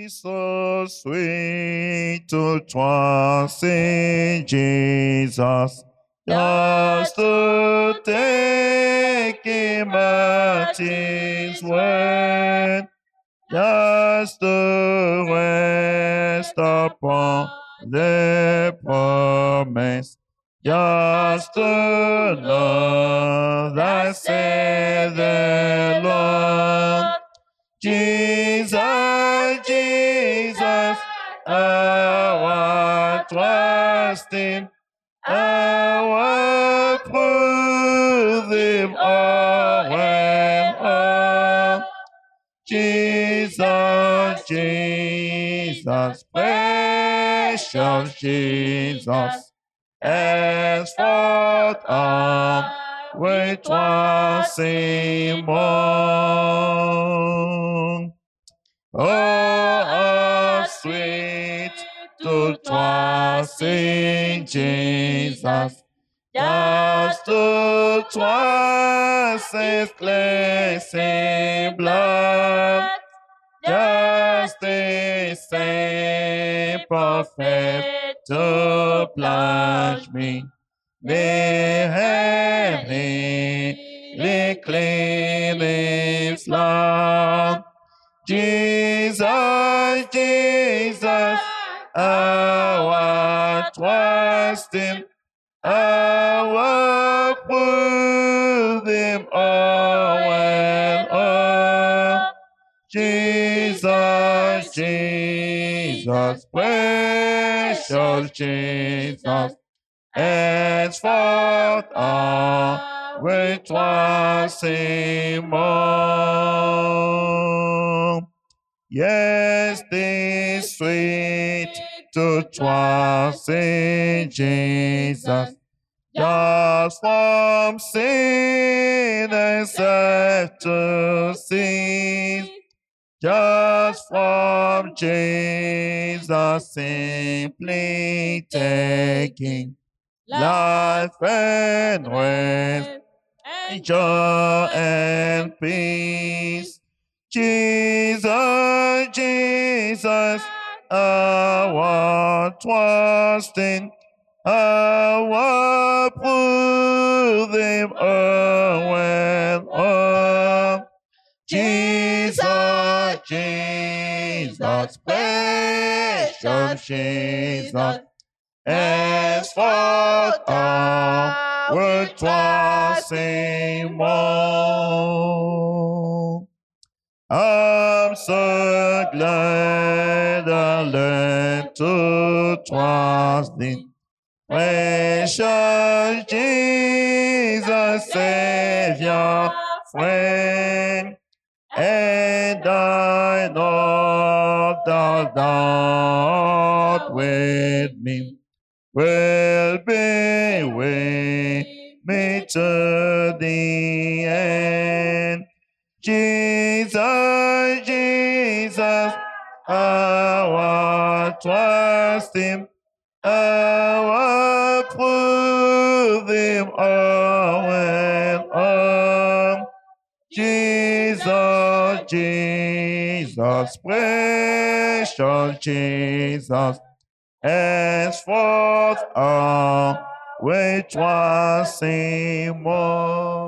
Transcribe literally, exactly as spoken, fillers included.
so sweet to trust in Jesus, just to take him at his word, just to rest upon the promise, just to know that said the Lord. Jesus, Jesus, our trust in, our prove him all and all. Jesus, Jesus, precious Jesus, henceforth on we trust him more. Oh, how sweet to trust in Jesus, just to trust his cleansing blood, just the same prophet to plunge me, the clean his love. Jesus, Jesus, our trust in, our prove him all and all. Jesus, Jesus, precious Jesus, henceforth all we trust him more. Yes, this sweet to trust in Jesus, just from sin and self to cease, just from Jesus simply taking life and rest, and joy and peace. Jesus, Jesus, our trusting, our proving all and all. Jesus, Jesus, precious Jesus, henceforth all will trust him more. I'm so glad I learned to trust thee, precious Jesus, Savior, friend, and I know that thou with me will be with me to the end. Jesus, Jesus, our trust him, our prove him all and all. Jesus, Jesus, precious Jesus, henceforth all we trust him more.